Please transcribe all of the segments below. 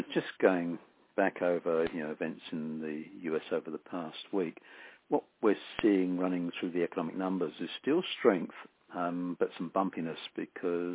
Just going back over, events in the US over the past week, what we're seeing running through the economic numbers is still strength, but some bumpiness because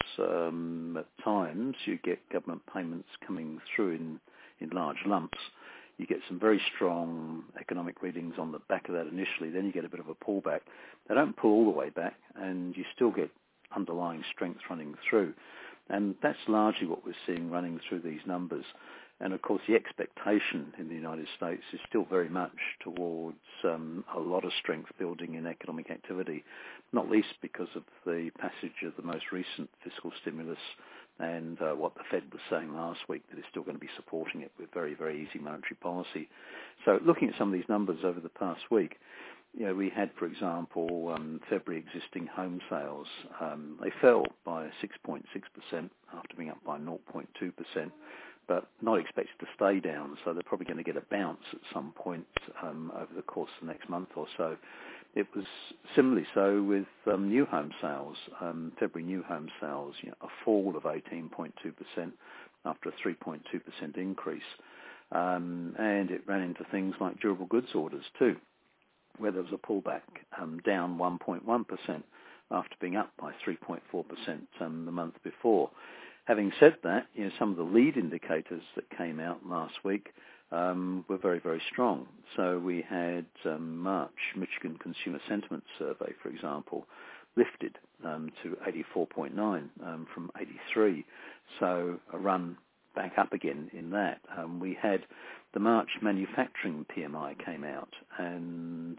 at times you get government payments coming through in large lumps. You get some very strong economic readings on the back of that initially, then you get a bit of a pullback. They don't pull all the way back, and you still get underlying strength running through. And that's largely what we're seeing running through these numbers. And, of course, the expectation in the United States is still very much towards a lot of strength building in economic activity, not least because of the passage of the most recent fiscal stimulus and what the Fed was saying last week, that it's still going to be supporting it with very, very easy monetary policy. So looking at some of these numbers over the past week, we had, for example, February existing home sales. They fell by 6.6% after being up by 0.2%, but not expected to stay down, so they're probably going to get a bounce at some point over the course of the next month or so. It was similarly so with new home sales. February new home sales, a fall of 18.2% after a 3.2% increase. And it ran into things like durable goods orders too, where there was a pullback, down 1.1% after being up by 3.4% the month before. Having said that, some of the lead indicators that came out last week were very, very strong. So we had March Michigan Consumer Sentiment Survey, for example, lifted to 84.9 from 83. So a run back up again in that. We had the March manufacturing PMI came out, and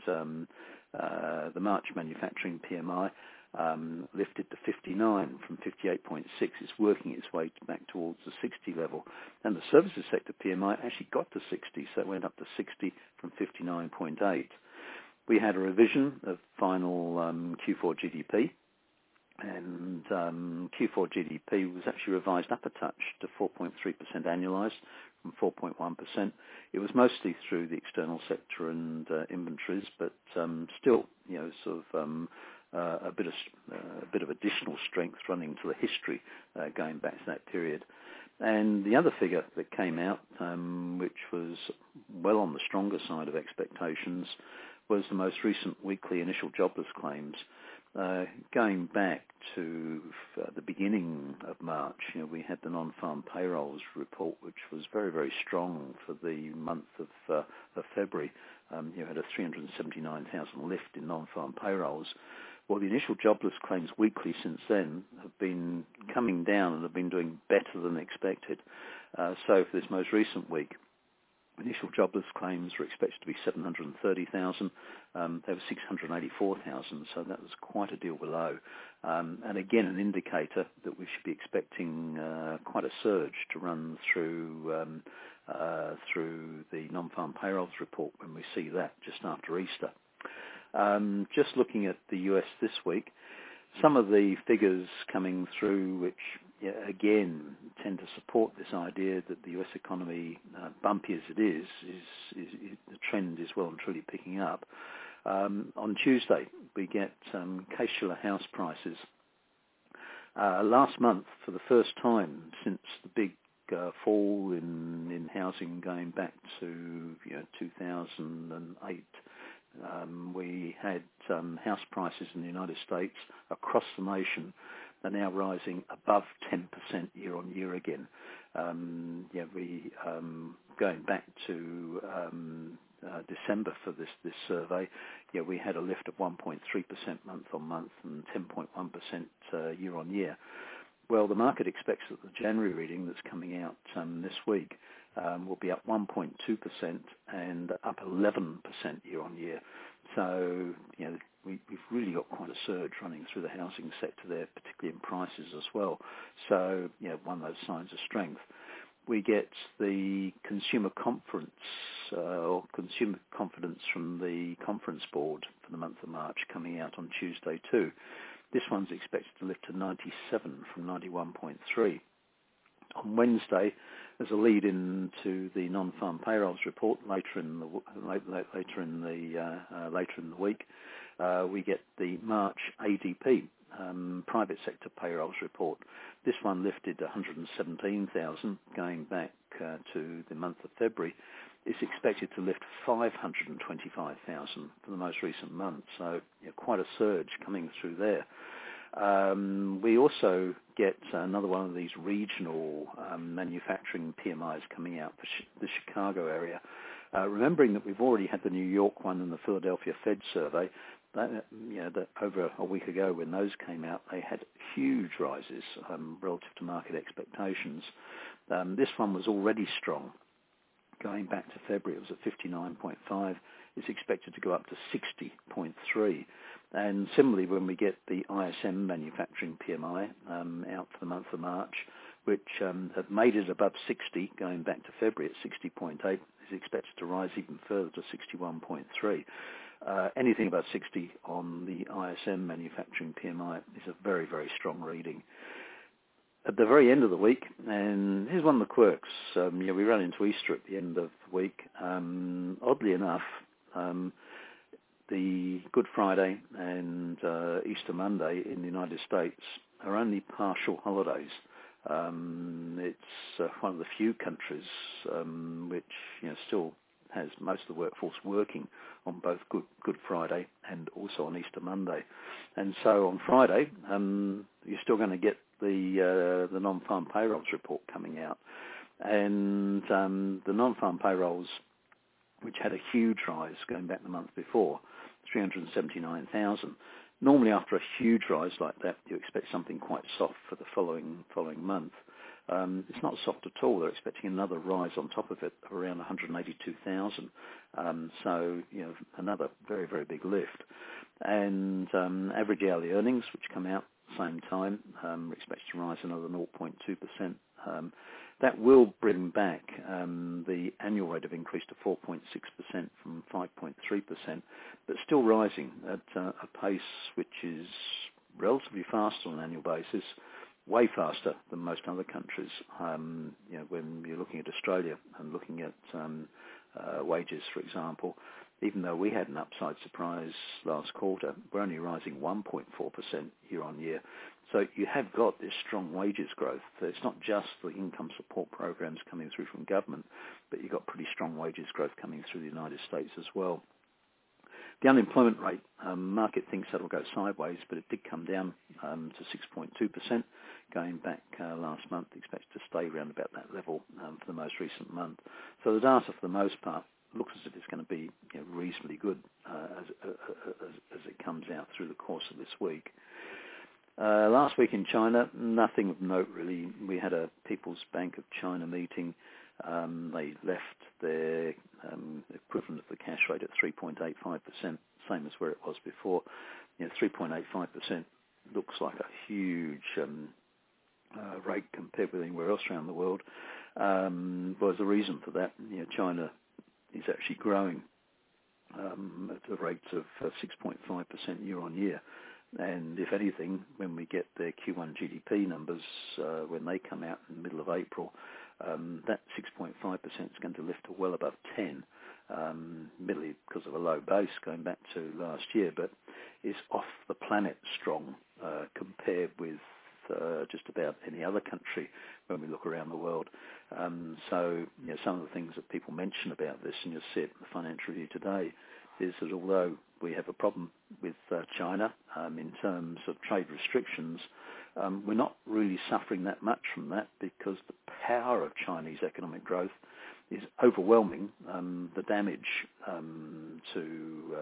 the March manufacturing PMI lifted to 59 from 58.6. It's working its way back towards the 60 level. And the services sector PMI actually got to 60, so it went up to 60 from 59.8. We had a revision of final Q4 GDP, and Q4 GDP was actually revised up a touch to 4.3% annualized from 4.1%. It was mostly through the external sector and inventories, but still, a bit of additional strength running to the history going back to that period. And the other figure that came out, which was well on the stronger side of expectations, was the most recent weekly initial jobless claims. Going back to the beginning of March, we had the non-farm payrolls report, which was very, very strong for the month of February. You had a 379,000 lift in non-farm payrolls. Well, the initial jobless claims weekly since then have been coming down and have been doing better than expected. So for this most recent week, initial jobless claims were expected to be 730,000. They were 684,000, so that was quite a deal below. And again, an indicator that we should be expecting quite a surge to run through the non-farm payrolls report when we see that just after Easter. Just looking at the US this week, some of the figures coming through which, again, tend to support this idea that the US economy, bumpy as it is the trend is well and truly picking up. On Tuesday, we get Case-Shiller house prices. Last month, for the first time since the big fall in housing going back to 2008, we had house prices in the United States across the nation are now rising above 10% year on year again. Going back to December for this survey, we had a lift of 1.3% month on month and 10.1% year on year. Well, the market expects that the January reading that's coming out this week will be up 1.2% and up 11% year on year. So, we've really got quite a surge running through the housing sector there, particularly in prices as well. So, one of those signs of strength. We get the consumer conference or consumer confidence from the Conference Board for the month of March coming out on Tuesday too. This one's expected to lift to 97 from 91.3. On Wednesday, as a lead into the non-farm payrolls report later in the week, we get the March ADP private sector payrolls report. This one lifted 117,000 going back to the month of February. It's expected to lift 525,000 for the most recent month, so quite a surge coming through there. We also get another one of these regional manufacturing PMIs coming out for the Chicago area. Remembering that we've already had the New York one and the Philadelphia Fed survey, that over a week ago when those came out, they had huge rises relative to market expectations. This one was already strong. Going back to February, it was at 59.5. It's expected to go up to 60.3. And similarly, when we get the ISM manufacturing PMI out for the month of March, which have made it above 60, going back to February at 60.8, is expected to rise even further to 61.3. Anything above 60 on the ISM manufacturing PMI is a very, very strong reading. At the very end of the week, and here's one of the quirks, we run into Easter at the end of the week. Oddly enough, the Good Friday and Easter Monday in the United States are only partial holidays. It's one of the few countries which still has most of the workforce working on both Good Friday and also on Easter Monday. And so on Friday, you're still going to get the non-farm payrolls report coming out. And the non-farm payrolls, which had a huge rise going back the month before, 379,000. Normally after a huge rise like that, you expect something quite soft for the following month. It's not soft at all. They're expecting another rise on top of it of around 182,000. So, another very, very big lift. And average hourly earnings, which come out at the same time, are expected to rise another 0.2%. That will bring back the annual rate of increase to 4.6% from 5.3%, but still rising at a pace which is relatively fast on an annual basis, way faster than most other countries. When you're looking at Australia and looking at wages, for example, even though we had an upside surprise last quarter, we're only rising 1.4% year on year. So you have got this strong wages growth. So it's not just the income support programs coming through from government, but you've got pretty strong wages growth coming through the United States as well. The unemployment rate, market thinks that'll go sideways, but it did come down to 6.2% going back last month. Expected to stay around about that level for the most recent month. So the data, for the most part, looks as if it's going to be reasonably good as it comes out through the course of this week. Last week in China, nothing of note really. We had a People's Bank of China meeting. They left their equivalent of the cash rate at 3.85%, same as where it was before. 3.85% looks like a huge rate compared with anywhere else around the world. There's a reason for that. China is actually growing at a rate of 6.5% year on year. And if anything, when we get their Q1 GDP numbers, when they come out in the middle of April, that 6.5% is going to lift to well above 10, merely because of a low base going back to last year, but is off the planet strong compared with just about any other country when we look around the world. So some of the things that people mention about this, and you'll see it in the Financial Review today, is that although we have a problem with China in terms of trade restrictions, we're not really suffering that much from that because the power of Chinese economic growth is overwhelming the damage to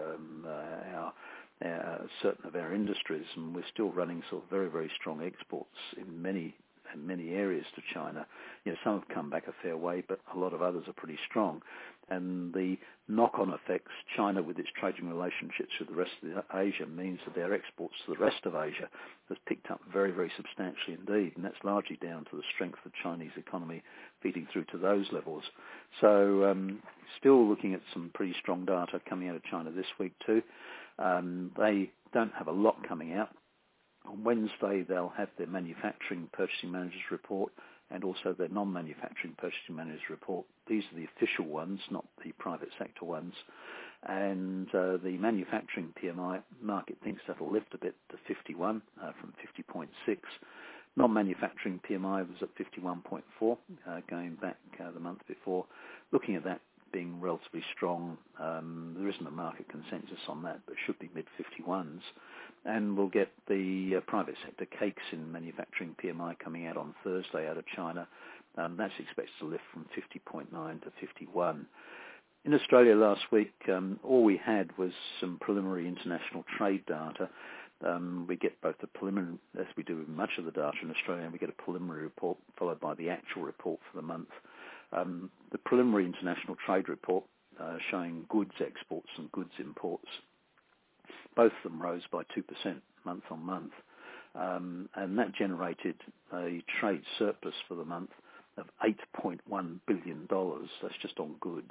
certain of our industries, and we're still running sort of very, very strong exports in many areas to China. Some have come back a fair way, but a lot of others are pretty strong. And the knock-on effects, China with its trading relationships with the rest of Asia means that their exports to the rest of Asia has picked up very, very substantially indeed, and that's largely down to the strength of the Chinese economy feeding through to those levels. So still looking at some pretty strong data coming out of China this week too. They don't have a lot coming out. On Wednesday, they'll have their manufacturing purchasing managers report and also their non-manufacturing purchasing managers report. These are the official ones, not the private sector ones. And the manufacturing PMI market thinks that'll lift a bit to 51 from 50.6. Non-manufacturing PMI was at 51.4 going back the month before. Looking at that being relatively strong, there isn't a market consensus on that, but should be mid-51s. And we'll get the private sector cakes in manufacturing PMI coming out on Thursday out of China. That's expected to lift from 50.9 to 51. In Australia last week, all we had was some preliminary international trade data. We get both the preliminary, as we do with much of the data in Australia, and we get a preliminary report followed by the actual report for the month. The preliminary international trade report showing goods exports and goods imports, both of them rose by 2% month on month, and that generated a trade surplus for the month of $8.1 billion. That's just on goods.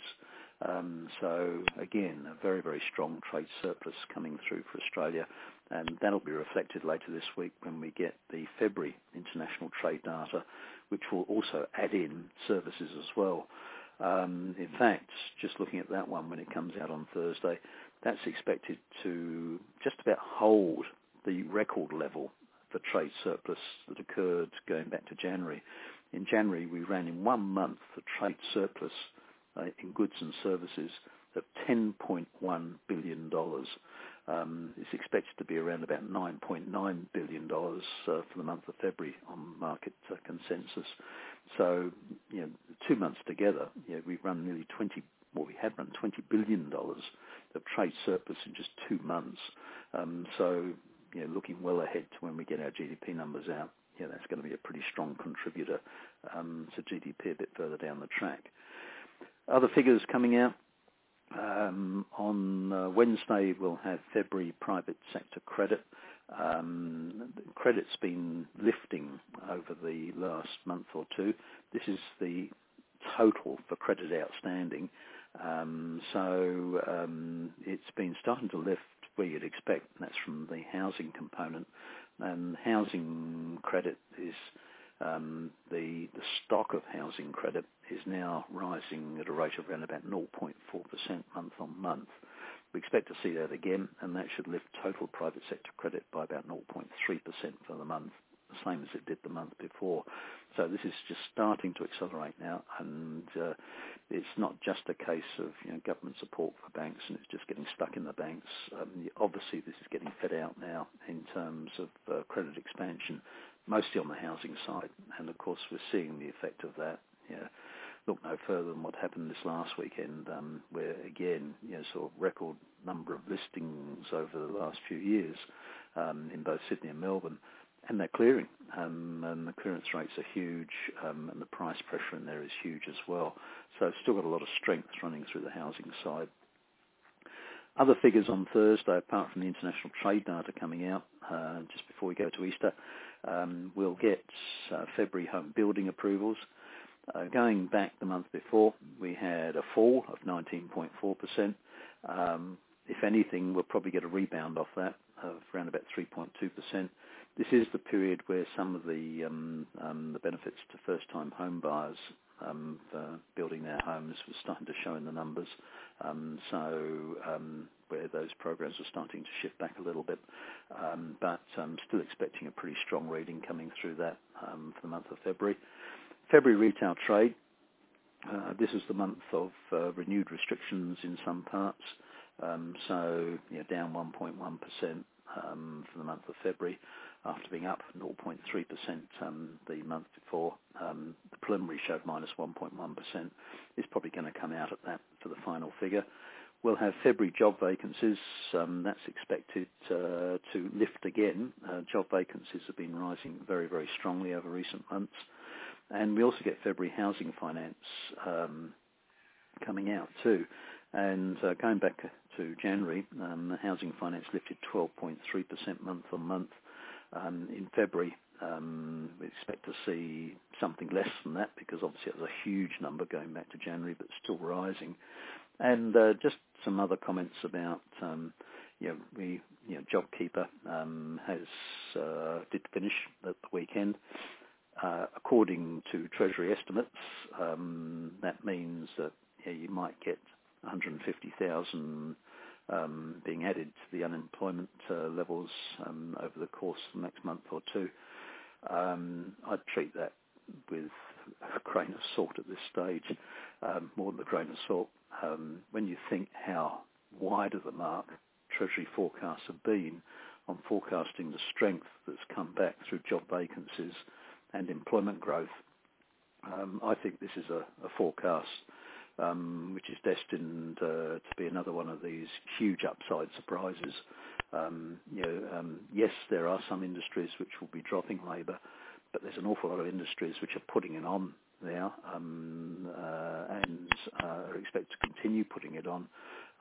So again, a very, very strong trade surplus coming through for Australia, and that'll be reflected later this week when we get the February international trade data, which will also add in services as well. In fact, just looking at that one when it comes out on Thursday, that's expected to just about hold the record level for trade surplus that occurred going back to January. In January, we ran in 1 month a trade surplus in goods and services of $10.1 billion. It's expected to be around about $9.9 billion for the month of February on market consensus. So, 2 months together, we've run nearly we had run $20 billion of trade surplus in just 2 months. So, looking well ahead to when we get our GDP numbers out, that's going to be a pretty strong contributor to GDP a bit further down the track. Other figures coming out. On Wednesday, we'll have February private sector credit. Credit's been lifting over the last month or two. This is the total for credit outstanding. So it's been starting to lift where you'd expect, and that's from the housing component. And housing credit is the stock of housing credit is now rising at a rate of around about 0.4% month on month. We expect to see that again, and that should lift total private sector credit by about 0.3% for the month, the same as it did the month before. So this is just starting to accelerate now, and it's not just a case of government support for banks and it's just getting stuck in the banks. Obviously, this is getting fed out now in terms of credit expansion, mostly on the housing side, and of course we're seeing the effect of that. Look no further than what happened this last weekend, where again, sort of record number of listings over the last few years in both Sydney and Melbourne, and they're clearing, and the clearance rates are huge, and the price pressure in there is huge as well. So it's still got a lot of strength running through the housing side. Other figures on Thursday, apart from the international trade data coming out just before we go to Easter, we'll get February home building approvals. Going back the month before, we had a fall of 19.4%. If anything, we'll probably get a rebound off that of around about 3.2%. This is the period where some of the benefits to first-time home buyers for building their homes was starting to show in the numbers. Where those programs are starting to shift back a little bit, but still expecting a pretty strong reading coming through that for the month of February. February retail trade. This is the month of renewed restrictions in some parts, so down 1.1% for the month of February, after being up 0.3% the month before. The preliminary showed minus 1.1%. It's probably going to come out at that for the final figure. We'll have February job vacancies. That's expected to lift again. Job vacancies have been rising very, very strongly over recent months. And we also get February housing finance coming out too. And going back to January, the housing finance lifted 12.3% month on month. In February, we expect to see something less than that, because obviously it was a huge number going back to January, but still rising. And just some other comments about, JobKeeper did finish at the weekend. According to Treasury estimates, that means that you might get 150,000 being added to the unemployment levels over the course of the next month or two. I'd treat that with a grain of salt at this stage, more than a grain of salt. When you think how wide of the mark Treasury forecasts have been on forecasting the strength that's come back through job vacancies and employment growth, I think this is a forecast which is destined to be another one of these huge upside surprises. Yes, there are some industries which will be dropping labour, but there's an awful lot of industries which are putting it on now and are expected to continue putting it on.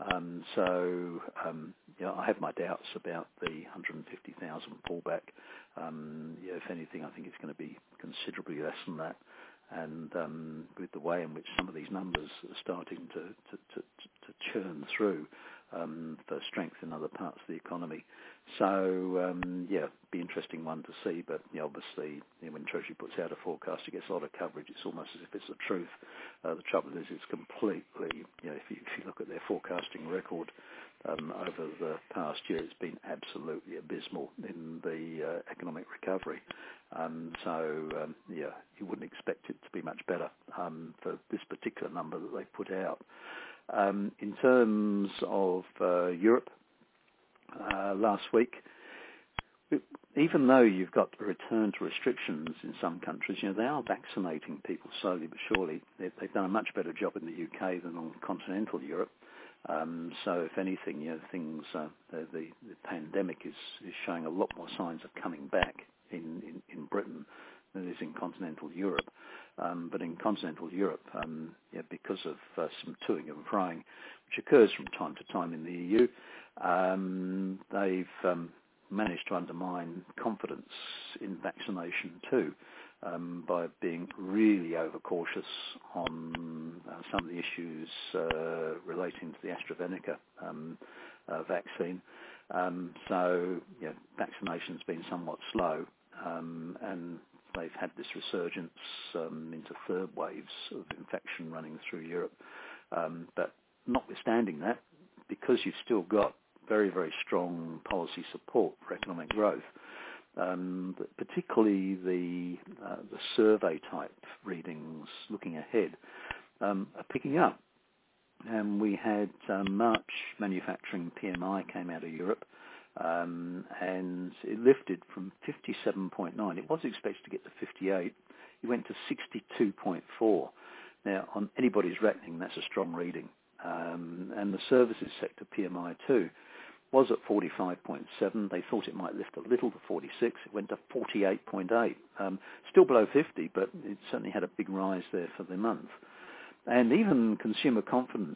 I have my doubts about the 150,000 pullback. If anything, I think it's going to be considerably less than that. And with the way in which some of these numbers are starting to churn through for strength in other parts of the economy. So, be an interesting one to see. But obviously, when Treasury puts out a forecast, it gets a lot of coverage. It's almost as if it's the truth. The trouble is, it's completely, if you look at their forecasting record over the past year, it's been absolutely abysmal in the economic recovery. You wouldn't expect it to be much better for this particular number that they put out. In terms of Europe, last week, even though you've got a return to restrictions in some countries, they are vaccinating people slowly but surely. They've done a much better job in the UK than on continental Europe. So if anything, things the pandemic is showing a lot more signs of coming back in Britain than it is in continental Europe. But in continental Europe, because of some toing and froing, which occurs from time to time in the EU, they've managed to undermine confidence in vaccination too, by being really overcautious on some of the issues relating to the AstraZeneca vaccine. Vaccination's been somewhat slow, and they've had this resurgence into third waves of infection running through Europe. But notwithstanding that, because you've still got very, very strong policy support for economic growth, particularly the survey type readings looking ahead are picking up. And we had March manufacturing PMI came out of Europe, and it lifted from 57.9. It was expected to get to 58. It went to 62.4. Now, on anybody's reckoning, that's a strong reading. And the services sector PMI too was at 45.7. They thought it might lift a little to 46. It went to 48.8. Still below 50, but it certainly had a big rise there for the month. And even consumer confidence,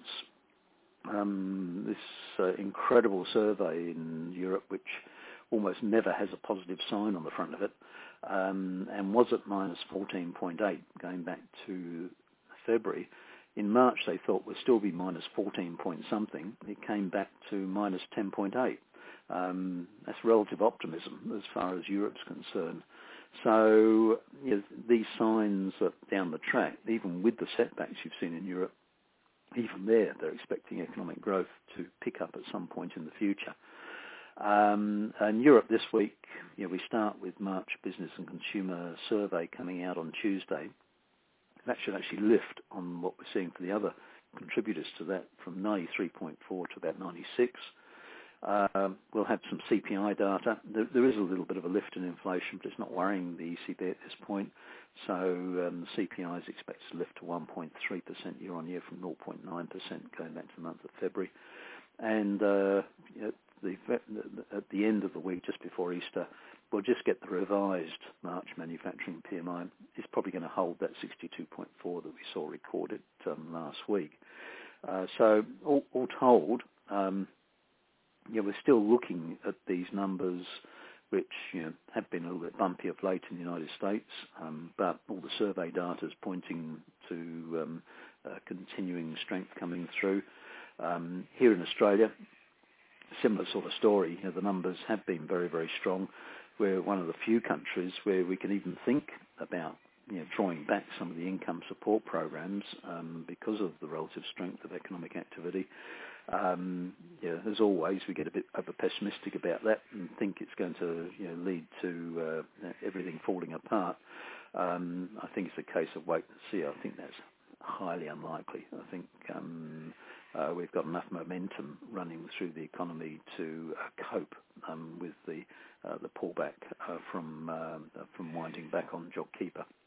this incredible survey in Europe, which almost never has a positive sign on the front of it, and was at minus 14.8 going back to February. In March, they thought would still be minus 14 point something. It came back to minus 10.8. That's relative optimism as far as Europe's concerned. So these signs are down the track, even with the setbacks you've seen in Europe, even there, they're expecting economic growth to pick up at some point in the future. And Europe this week, we start with March Business and Consumer Survey coming out on Tuesday. That should actually lift on what we're seeing for the other contributors to that from 93.4 to about 96. We'll have some CPI data. There is a little bit of a lift in inflation, but it's not worrying the ECB at this point. So the CPI is expected to lift to 1.3% year on year from 0.9% going back to the month of February. And at the end of the week, just before Easter, we'll just get the revised March manufacturing PMI. It's probably going to hold that 62.4 that we saw recorded last week. So all told, we're still looking at these numbers, which have been a little bit bumpy of late in the United States, but all the survey data is pointing to continuing strength coming through. Here in Australia, similar sort of story. The numbers have been very, very strong. We're one of the few countries where we can even think about drawing back some of the income support programs because of the relative strength of economic activity. As always, we get a bit over pessimistic about that and think it's going to lead to everything falling apart. I think it's a case of wait and see. I think that's highly unlikely. I think we've got enough momentum running through the economy to cope with the pullback from winding back on JobKeeper.